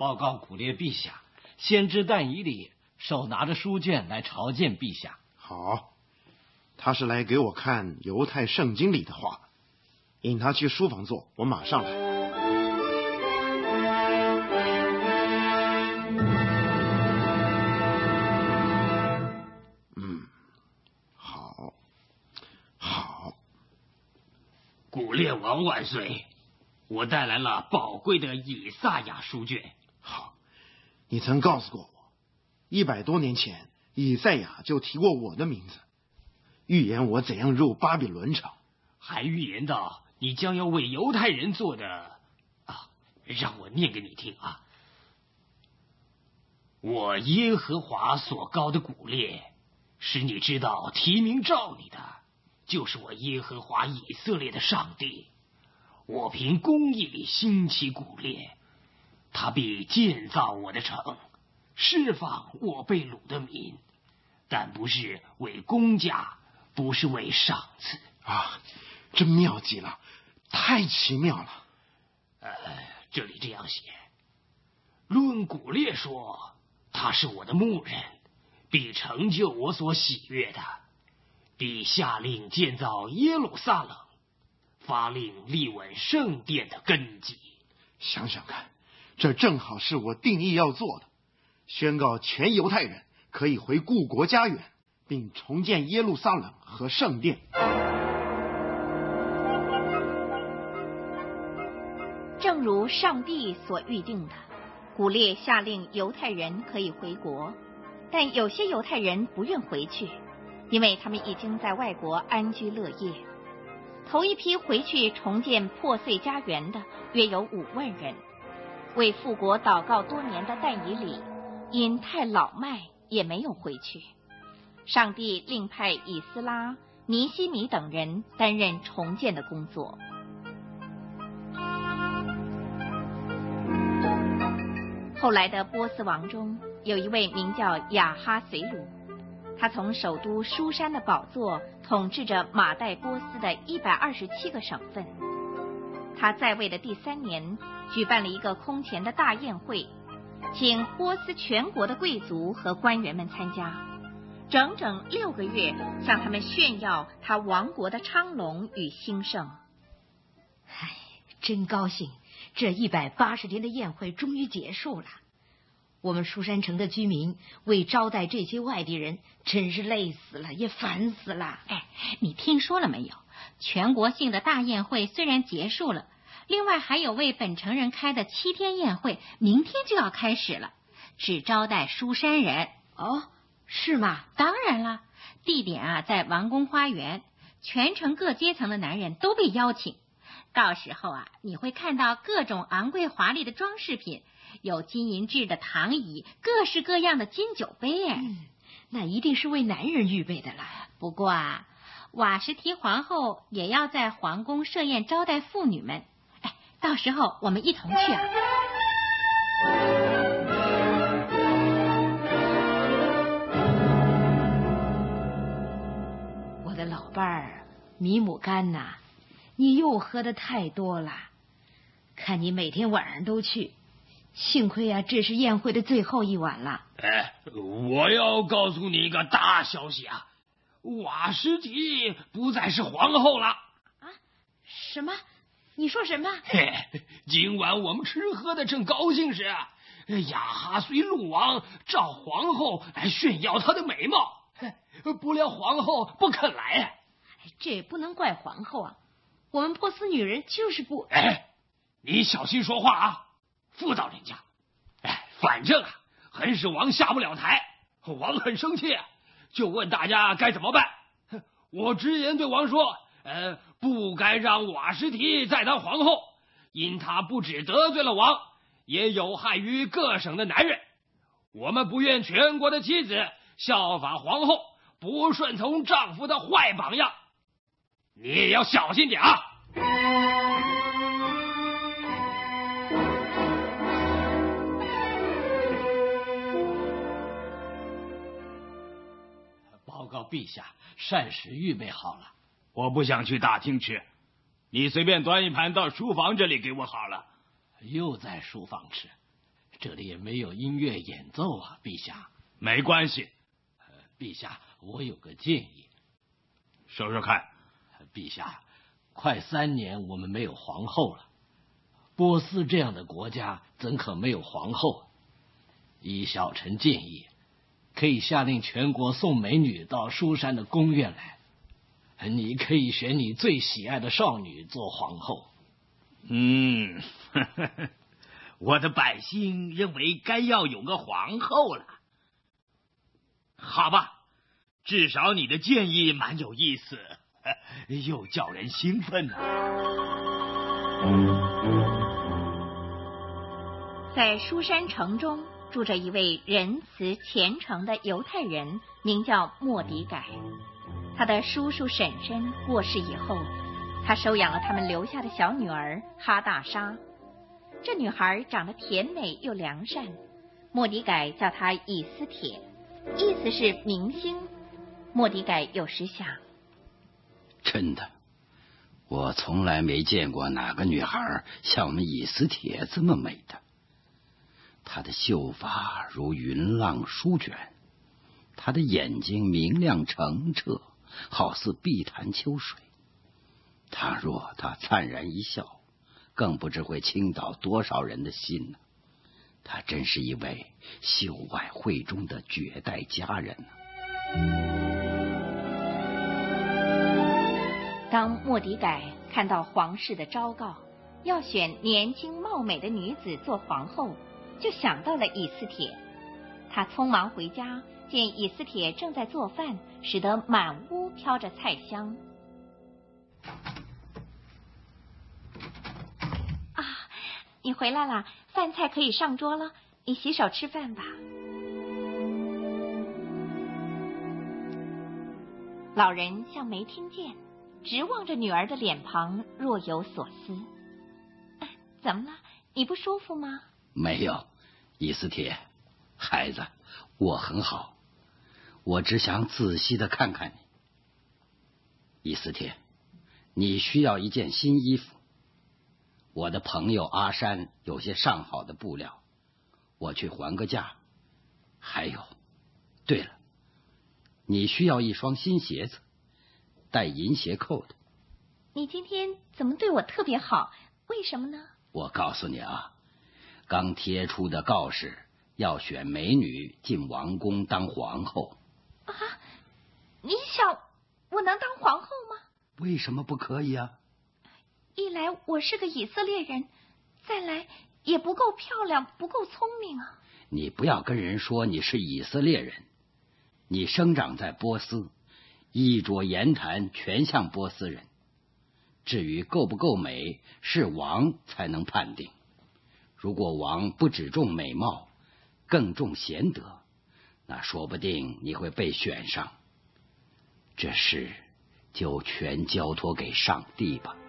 报告古烈陛下，先知但以理手拿着书卷来朝见陛下。 好，他是来给我看犹太圣经里的话，引他去书房坐，我马上来。好。 古列王万岁！我带来了宝贵的以赛亚书卷。 好，你曾告诉过我，100多年前以赛亚就提过我的名字，预言我怎样入巴比伦城， 还预言到你将要为犹太人做的让我念给你听啊。我耶和华所膏的古列，使你知道提名召你的，就是我耶和华以色列的上帝。我凭公义兴起古列，他必建造我的城，释放我被掳的民，但不是为公价，不是为赏赐。 真妙极了，太奇妙了。 这里这样写：论古列说，他是我的牧人，必成就我所喜悦的，必下令建造耶路撒冷，发令立稳圣殿的根基。 想想看，这正好是我定义要做的，宣告全犹太人可以回故国家园，并重建耶路撒冷和圣殿。 正如上帝所预定的，古列下令犹太人可以回国，但有些犹太人不愿回去，因为他们已经在外国安居乐业。头一批回去重建破碎家园的约有5万人。为复国祷告多年的但以理因太老迈也没有回去。上帝另派以斯拉、尼希米等人担任重建的工作。后来的波斯王中有一位名叫亚哈随鲁，他从首都书珊的宝座统治着马代波斯的127个省份。他在位的第3年，举办了一个空前的大宴会，请波斯全国的贵族和官员们参加，整整6个月，向他们炫耀他王国的昌隆与兴盛。 真高兴，这180天的宴会终于结束了。我们书珊城的居民为招待这些外地人，真是累死了，也烦死了。 你听说了没有？全国性的大宴会虽然结束了，另外还有为本城人开的7天宴会，明天就要开始了，只招待书珊人。 是吗？ 当然了，地点在王宫花园，全城各阶层的男人都被邀请。到时候你会看到各种昂贵华丽的装饰品，有金银制的躺椅，各式各样的金酒杯。 那一定是为男人预备的了。 不过瓦什提皇后也要在皇宫设宴招待妇女们。到时候我们一同去我的老伴儿米姆干呐，你又喝得太多了，看你每天晚上都去，幸亏这是宴会的最后一晚了。 我要告诉你一个大消息瓦什提不再是皇后了。 什么？你说什么？ 今晚我们吃喝的正高兴时，亚哈随鲁王召皇后来炫耀她的美貌，不料皇后不肯来。 这也不能怪皇后我们波斯女人就是不…… 你小心说话妇道人家。反正很使王下不了台，王很生气，就问大家该怎么办。我直言对王说，不该让瓦什提再当皇后，因她不只得罪了王，也有害于各省的男人。我们不愿全国的妻子效法皇后，不顺从丈夫的坏榜样。你也要小心点报告陛下，膳食预备好了。 我不想去大厅吃，你随便端一盘到书房这里给我好了。 又在书房吃， 这里也没有音乐演奏啊，陛下。 没关系， 陛下，我有个建议。 说说看。 陛下，快3年我们没有皇后了。波斯这样的国家怎可没有皇后？依小臣建议，可以下令全国送美女到书山的宫苑来。你可以选你最喜爱的少女做皇后。 我的百姓认为该要有个皇后了。好吧，至少你的建议蛮有意思，又叫人兴奋呢。 在书山城中住着一位仁慈虔诚的犹太人，名叫莫迪改。他的叔叔婶婶过世以后，他收养了他们留下的小女儿哈大莎。这女孩长得甜美又良善，莫迪改叫她以斯帖，意思是明星。莫迪改有时想， 真的，我从来没见过哪个女孩像我们以斯帖这么美的。她的秀发如云浪舒卷，她的眼睛明亮澄澈，好似碧潭秋水。倘若她灿然一笑，更不知会倾倒多少人的心呢。她真是一位秀外慧中的绝代佳人呢。 当莫迪改看到皇室的昭告，要选年轻貌美的女子做皇后，就想到了以斯帖。他匆忙回家，见以斯帖正在做饭，使得满屋飘着菜香。啊，你回来了，饭菜可以上桌了，你洗手吃饭吧。老人像没听见，直望着女儿的脸庞，若有所思。怎么了？你不舒服吗？ 没有，以斯帖，孩子，我很好，我只想仔细的看看你。以斯帖，你需要一件新衣服。我的朋友阿山有些上好的布料，我去还个价。还有，对了，你需要一双新鞋子，带银鞋扣的。 你今天怎么对我特别好？为什么呢？ 我告诉你啊，刚贴出的告示要选美女进王宫当皇后。 啊，你想我能当皇后吗？ 为什么不可以啊？ 一来我是个以色列人，再来也不够漂亮，不够聪明啊。 你不要跟人说你是以色列人，你生长在波斯，衣着言谈全像波斯人。至于够不够美，是王才能判定。如果王不只重美貌，更重贤德，那说不定你会被选上。这事就全交托给上帝吧。